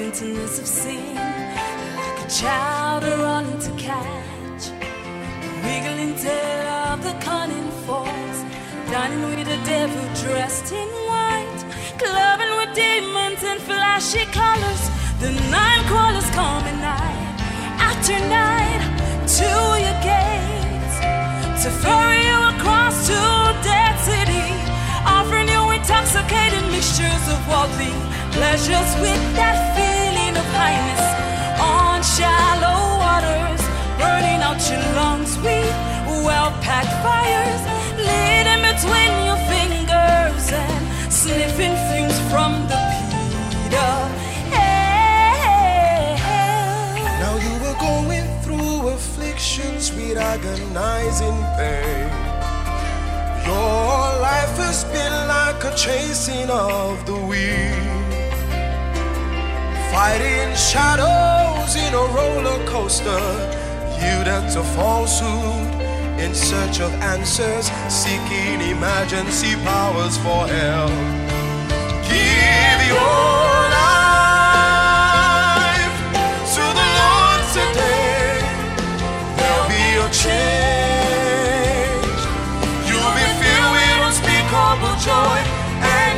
mountains of sin, like a child running to catch the wiggling tail of the cunning fox, dining with the devil dressed in white, clubbing with demons in flashy colors. The night crawlers coming night after night to your gates, to ferry you across to Dead City, offering you intoxicating mixtures of worldly pleasures with that feeling of highness on shallow waters, burning out your lungs with well-packed fires, leading between your fingers and sniffing fumes from the pit of hell. Now you were going through afflictions with agonizing pain. Your life has been like a chasing of the wind, fighting shadows in a roller coaster, yielded to falsehood in search of answers, seeking emergency powers for help. Give your life to the Lord today. There'll be a change. You'll be filled with unspeakable joy and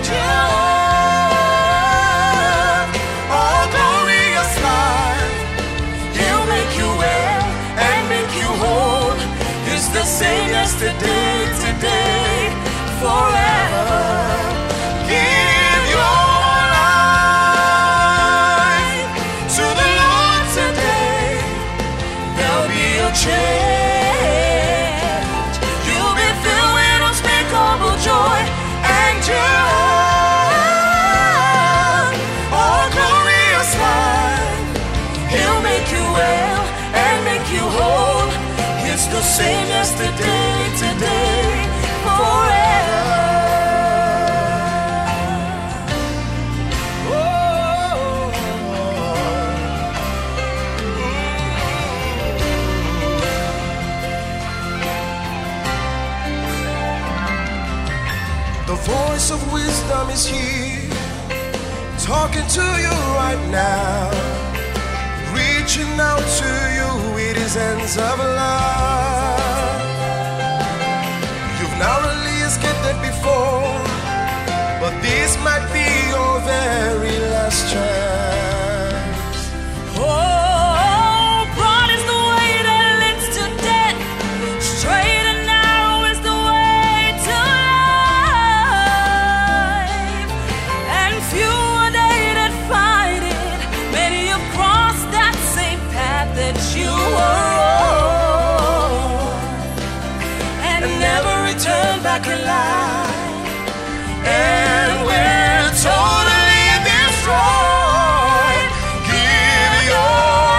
joy. All glorious life. He'll make you well and make you whole. He's the same yesterday, today, forever. Give your life to the Lord today. There'll be a change. You'll be filled with unspeakable joy and joy. All glorious life. He'll make you well and make you whole. It's the same yesterday, today, forever. The voice of wisdom is here, talking to you right now, reaching out to you with his hands of love. You've now released gifted before, but this might be your very last chance. Oh, broad is the way that leads to death, straight and narrow is the way to life, and few are they that find it. Many have crossed that same path that you were on, and never return back alive, and we're totally destroyed. Give your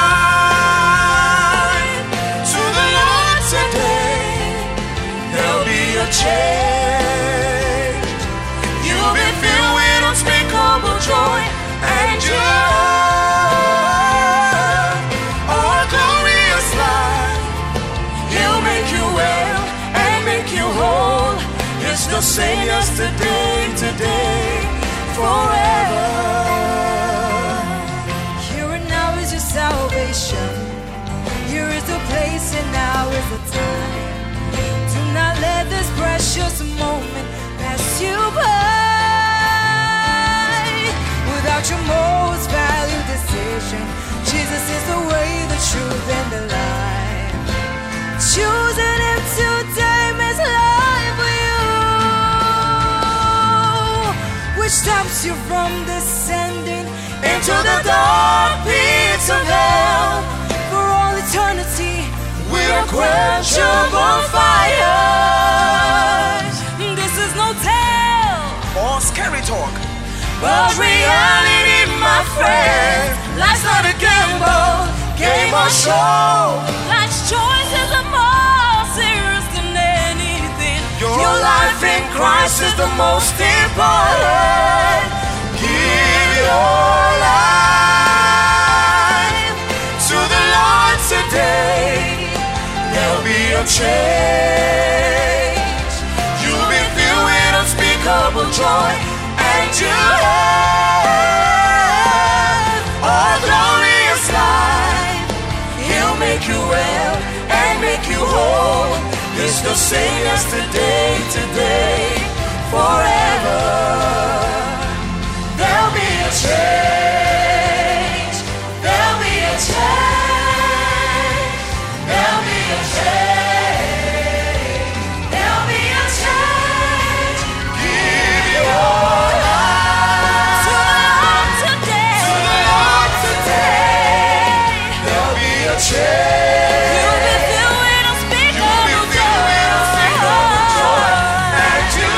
life to the Lord today. There'll be a change. You'll be filled with unspeakable joy and joy. All glorious life. He'll make you well and make you whole. It's the same yesterday, today, forever. Here and now is your salvation. Here is the place and now is the time. Do not let this precious moment pass you by without your most valued decision. Jesus is the way, the truth, and the life. Choosing him today makes life for you, which stops you from descending into the dark pits of hell for all eternity. We're unquenchable fires. This is no tale Or scary talk, but reality, my friend. Life's not a gamble, game or show. Life's choices are more serious than anything. Your life in Christ is the most important. Give your life to the Lord today. There'll be a change. You'll be filled with unspeakable joy and joy. It's the same yesterday, today, forever. There'll be a change. There'll be a change. There'll be a change. There'll be a change. Give your life to the Lord today. To the Lord today. There'll be a change. You'll be filled with unspeakable joy. And you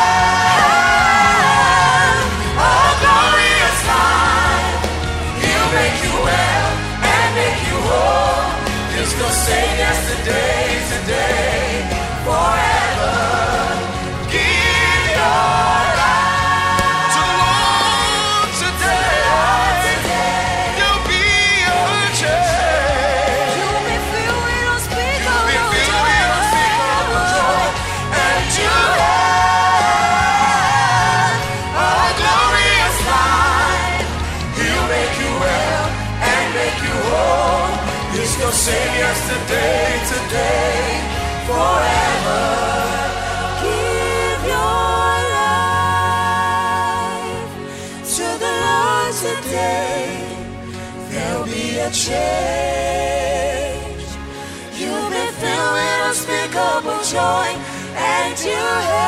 have a glorious life. He'll make you well and make you whole. It's the same yesterday, today, forever. Give your life to the Lord today. There'll be a change. You'll be filled with unspeakable joy. And you have a glorious life. He'll make you well and make you whole. It's the same yesterday, today, forever. Give your life to the Lord today. There'll be a change. You'll be filled with unspeakable joy, and you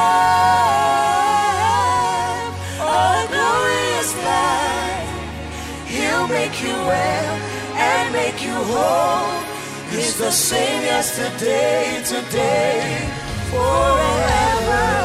have a glorious life. He'll make you well and make you whole. It's the same yesterday, today, forever.